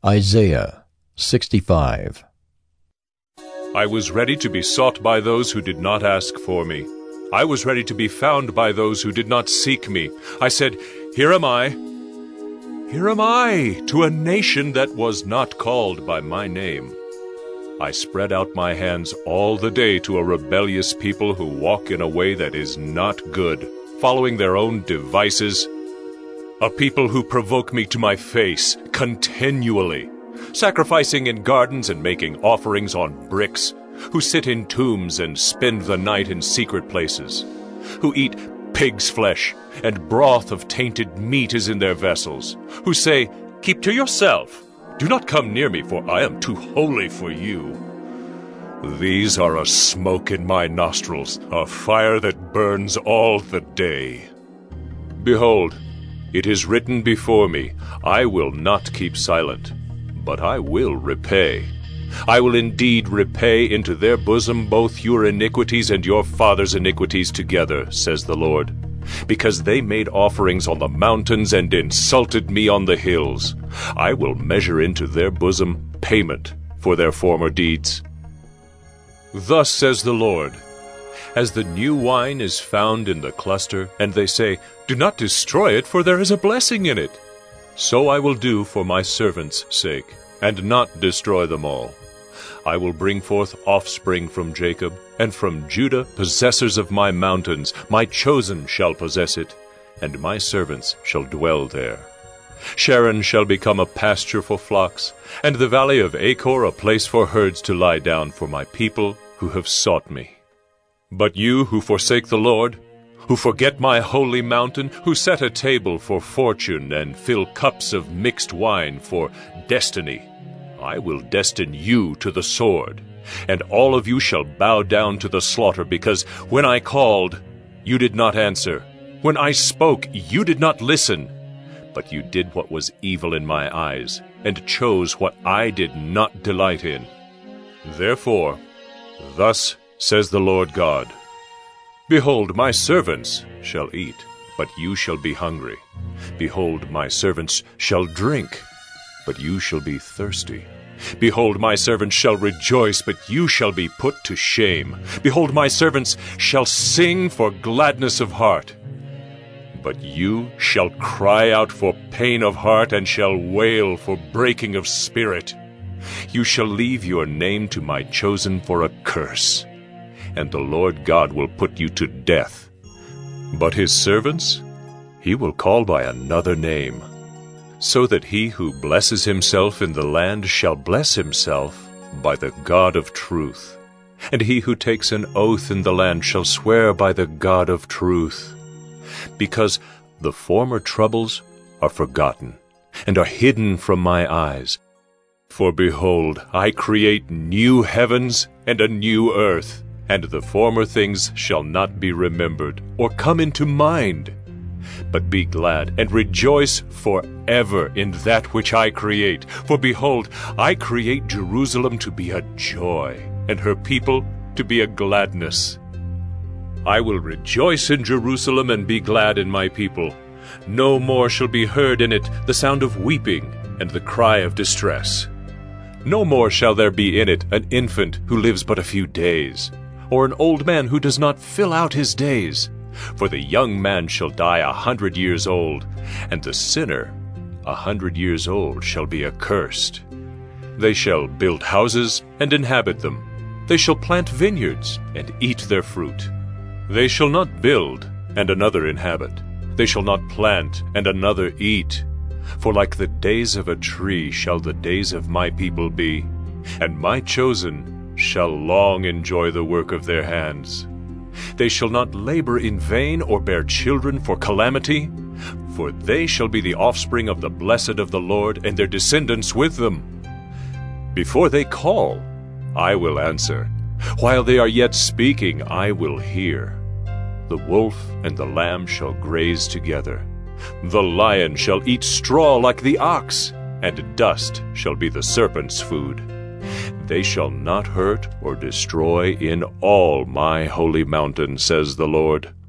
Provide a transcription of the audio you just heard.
Isaiah 65. I was ready to be sought by those who did not ask for me. I was ready to be found by those who did not seek me. I said, Here am I. Here am I, to a nation that was not called by my name. I spread out my hands all the day to a rebellious people who walk in a way that is not good, following their own devices. A people who provoke me to my face continually, sacrificing in gardens and making offerings on bricks, who sit in tombs and spend the night in secret places, who eat pig's flesh, and broth of tainted meat is in their vessels, who say, Keep to yourself, do not come near me, for I am too holy for you. These are a smoke in my nostrils, a fire that burns all the day. Behold, it is written before me, I will not keep silent, but I will repay. I will indeed repay into their bosom both your iniquities and your fathers' iniquities together, says the Lord, because they made offerings on the mountains and insulted me on the hills. I will measure into their bosom payment for their former deeds. Thus says the Lord, as the new wine is found in the cluster, and they say, Do not destroy it, for there is a blessing in it. So I will do for my servants' sake, and not destroy them all. I will bring forth offspring from Jacob, and from Judah possessors of my mountains. My chosen shall possess it, and my servants shall dwell there. Sharon shall become a pasture for flocks, and the valley of Achor a place for herds to lie down for my people who have sought me. But you who forsake the Lord, who forget my holy mountain, who set a table for fortune and fill cups of mixed wine for destiny, I will destine you to the sword, and all of you shall bow down to the slaughter, because when I called, you did not answer. When I spoke, you did not listen. But you did what was evil in my eyes, and chose what I did not delight in. Therefore, thus says the Lord God, Behold, my servants shall eat, but you shall be hungry. Behold, my servants shall drink, but you shall be thirsty. Behold, my servants shall rejoice, but you shall be put to shame. Behold, my servants shall sing for gladness of heart. But you shall cry out for pain of heart, and shall wail for breaking of spirit. You shall leave your name to my chosen for a curse, and the Lord God will put you to death. But his servants he will call by another name, so that he who blesses himself in the land shall bless himself by the God of truth. And he who takes an oath in the land shall swear by the God of truth. Because the former troubles are forgotten, and are hidden from my eyes. For behold, I create new heavens and a new earth, and the former things shall not be remembered, or come into mind. But be glad and rejoice forever in that which I create. For behold, I create Jerusalem to be a joy, and her people to be a gladness. I will rejoice in Jerusalem and be glad in my people. No more shall be heard in it the sound of weeping and the cry of distress. No more shall there be in it an infant who lives but a few days, or an old man who does not fill out his days. For the young man shall die 100 years old, and the sinner 100 years old shall be accursed. They shall build houses and inhabit them. They shall plant vineyards and eat their fruit. They shall not build and another inhabit. They shall not plant and another eat. For like the days of a tree shall the days of my people be, and my chosen shall long enjoy the work of their hands. They shall not labor in vain or bear children for calamity, for they shall be the offspring of the blessed of the Lord, and their descendants with them. Before they call, I will answer. While they are yet speaking, I will hear. The wolf and the lamb shall graze together. The lion shall eat straw like the ox, and dust shall be the serpent's food. They shall not hurt or destroy in all my holy mountain, says the Lord.